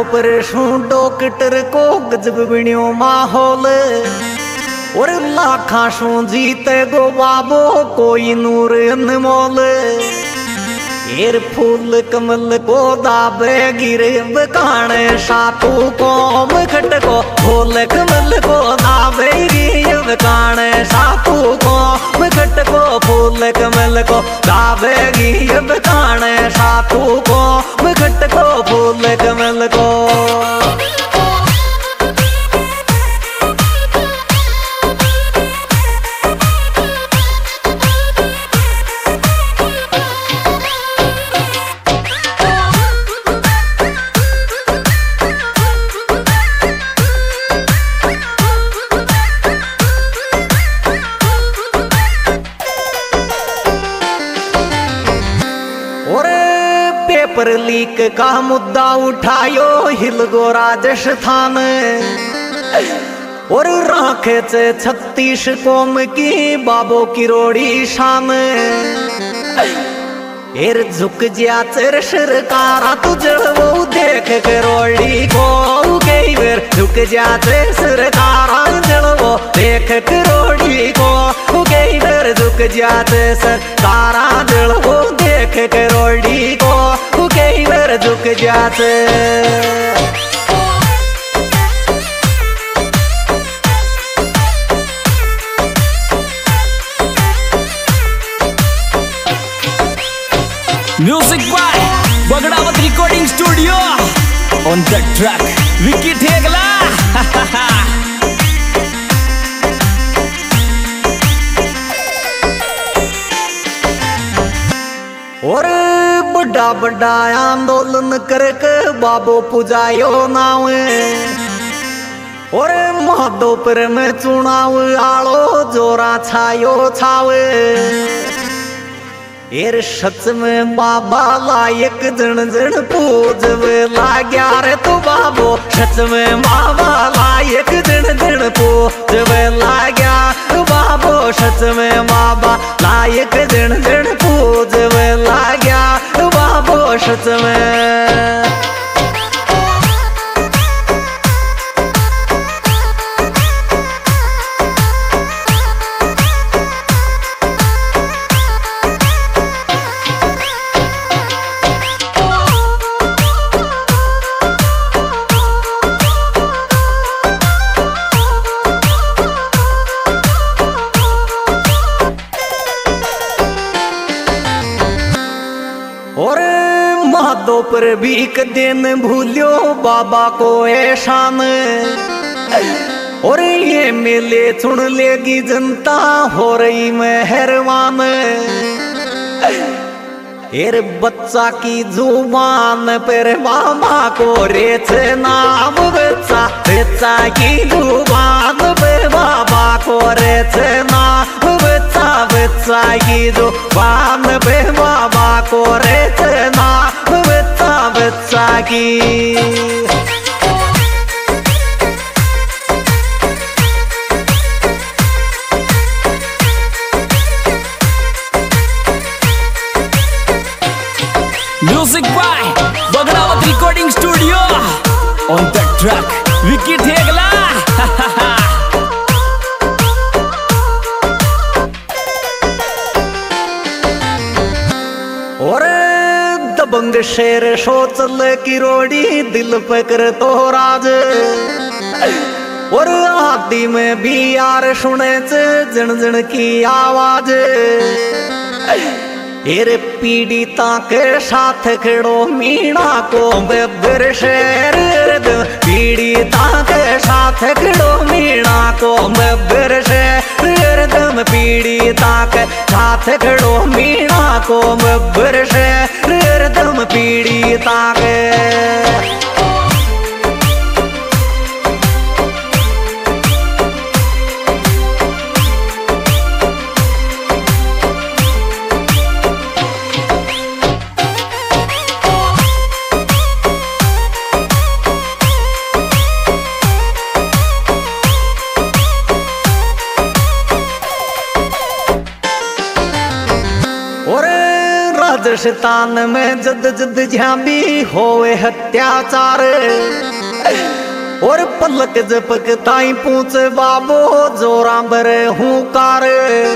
पर डॉक्टर को गजब बण्यो माहौल और लाखा शू जीते गो बाबो कोई नूर अनमोल। एर फूल कमल को दाबे गिरे बकाने सातू कोम खटको फूल कमल को दाबे गिरे बकाने सातू कोम खटको फूल कमल को दाबे गिरे बकाने सातू कोम खटको फूल कमल को। पेपर लीक का मुद्दा उठायो हिल गो राजस्थान और राखे 36 कौम की बाबो की रोड़ी शान। एर झुक जा चर सरकारा तुझे वो देख के रोड़ी को कई बेर झुक जा चर सरकारा जड़वो देख के रोड़ी को कई बेर झुक जा चर सरकारा जड़वो देख के रोड़ी को कई बेर झुक जाते। Music by Bagdawat recording studio on the track Vicky Thegla. और बड़ा बड़ा आंदोलन करके बाबो पुजायो नाव और महादोपर में चुनाव आलो जोरा छायो छावे। एर सच में बाबा लायक जन जन पूजवे लाग्या रे तो बाबो सच में बाबा लायक जन जन पूजवे लाग्या बाबो सच में बाबा लायक जन जन पूजवे लाग्या बाबो सच में। और महादोपर भी एक दिन भूलियो बाबा को एहसान और ये मेले सुन लेगी जनता हो रही मेहरबान। एर बच्चा की जुबान पर बाबा को रेच नाम बच्चा बच्चा की जुबान पर बाबा को रेच नाम बच्चा बच्चा की जुबान पे बाबा को रेच नाम बच्चा बच्चा की। Music by Bagdawat recording studio on the track Vicky Thegla. और दबंग शेर सोचल की रोड़ी दिल पे कर तो राज और आदि में भी यार सुने जन जन की आवाज। एर पीड़िता के साथ खड़ो मीणा को बेबर शेर पीड़िता के साथ खड़ो मीणा को बेबर शेर दम पीड़िता के साथ खड़ो मीणा को बेबर शेर दम पीड़िता के। राजस्थान में जद जद झांबी होवे अत्याचार और पलक जपक ताई पूछ बाबो जोरा बरे हुकार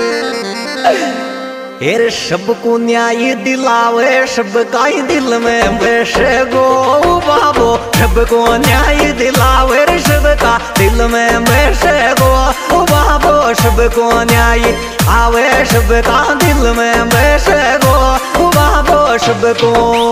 हेर सबको न्याय दिलावे सबका ही दिल में बैसे गो बाबो सबको न्याय दिलावे सबका दिल में बैसे गो बाबो सबको न्याय आवे सबका दिल में बैसे गो बाबो सबको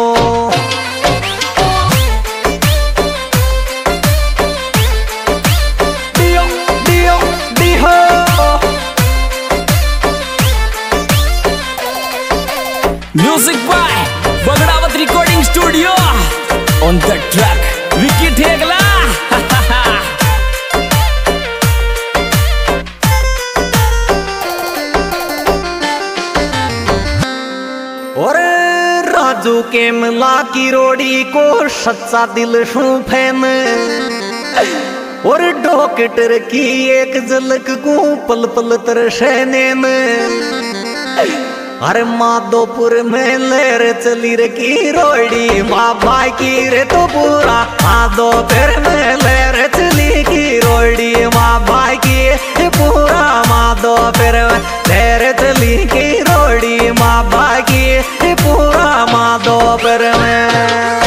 music by Bagdawat recording studio on the track Vicky Thegla. और राजू के मिला की रोड़ी को सच्चा दिल शू फैन और डॉक्टर की एक झलक को पल पल तरसने में अरे माधोपुर में लेर चली रे की रोड़ी बाबा की रे तो पूरा माधोपुर में लेर चली की रोड़ी बाबा की पूरा माधोपुर में लेर चली की रोड़ी बाबा की पूरा माधोपुर में।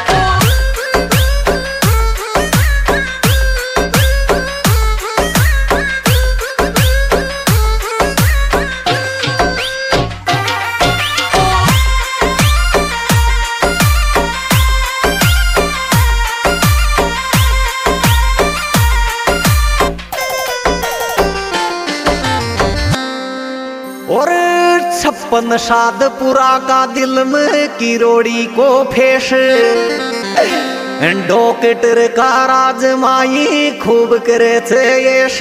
और 56 शादपुरा का दिल में किरोड़ी को फेस डॉक्टर का राजमाई खूब करे थे यश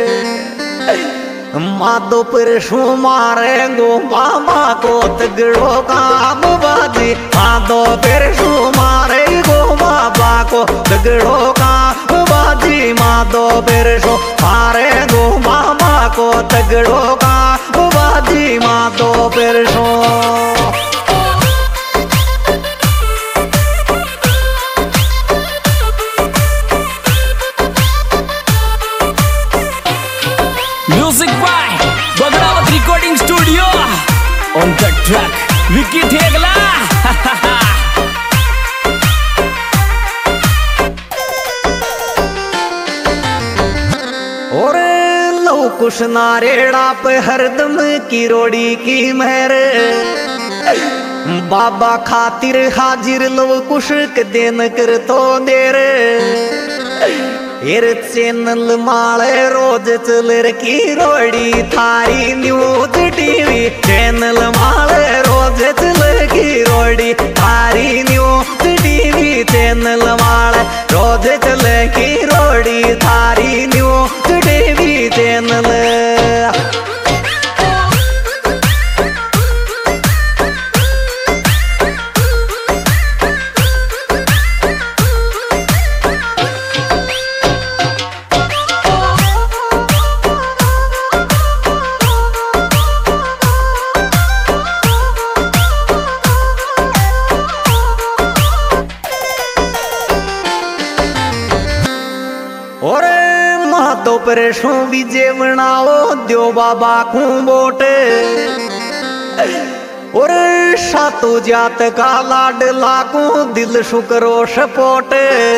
माधोपुर शू मारे गो बाबा को तगड़ो काम बाजी माधोपुर शू मारे गो बाबा को तगड़ो काम बाजी माधोपुर शू मारे गो बाबा को तगड़ो काम बाजी माधोपुर शू। Music by Bagdawat recording studio on the track Vicky Thegla. और लो कुछ नारेड़ा पे हरदम की रोड़ी की मेहर बाबा खातिर हाजिर लो कुछ के देन कर तो देर हेर चैनल माले रोज चलर की रोड़ी थारी न्यूज टीवी चैनल माले रोज चलर की रोड़ी थारी न्यूज टीवी चैनल माले रोज चले की रोड़ी थारी न्यूज टीवी चैनल। और माधोपुर शू विजय बनाओ दो बाबा को वोट और सातों जात का लाडला को दिल शुक्रो सपोर्ट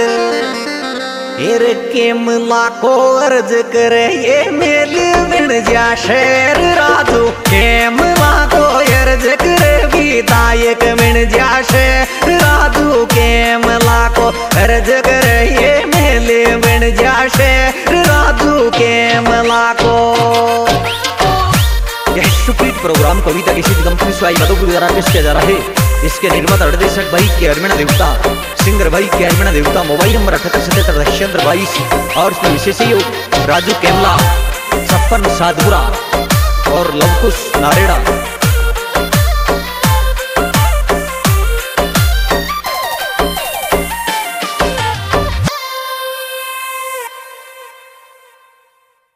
हेर केमला को अर्ज करे ये मेली मिल जा शेर राजू केमला को अर्ज करे विधायक मिल जा शेर राजू केमला को अर्ज करे ये मेली मिल जा शेर राजू केमला को। यह सुपीट प्रोग्राम कविता किसी कंपनी स्वाई माधोपुर द्वारा पेश किया जा रहा है। इसके निर्माता निर्देशक भाई के अरविंद देवता, सिंगर भाई के अरविंद देवता, मोबाइल नंबर 7877 और इसमें विशेष सहयोग राजू केमला, 56 शादपुरा और लवकुश नारेड़ा।